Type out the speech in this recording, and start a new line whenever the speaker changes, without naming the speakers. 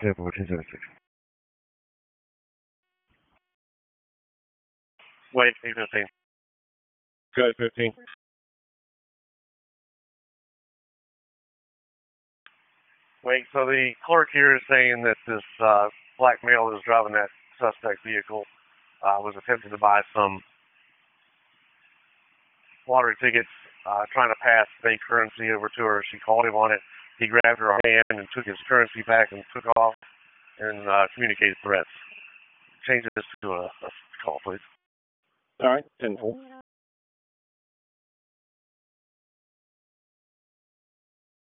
10 1476.
Wait, 815.
Go 15.
Wait, so the clerk here is saying that this black male that was driving that suspect vehicle was attempting to buy some lottery tickets, trying to pass fake currency over to her. She called him on it. He grabbed her hand and took his currency back and took off and communicated threats. Change this to a call, please.
All right, 10-4.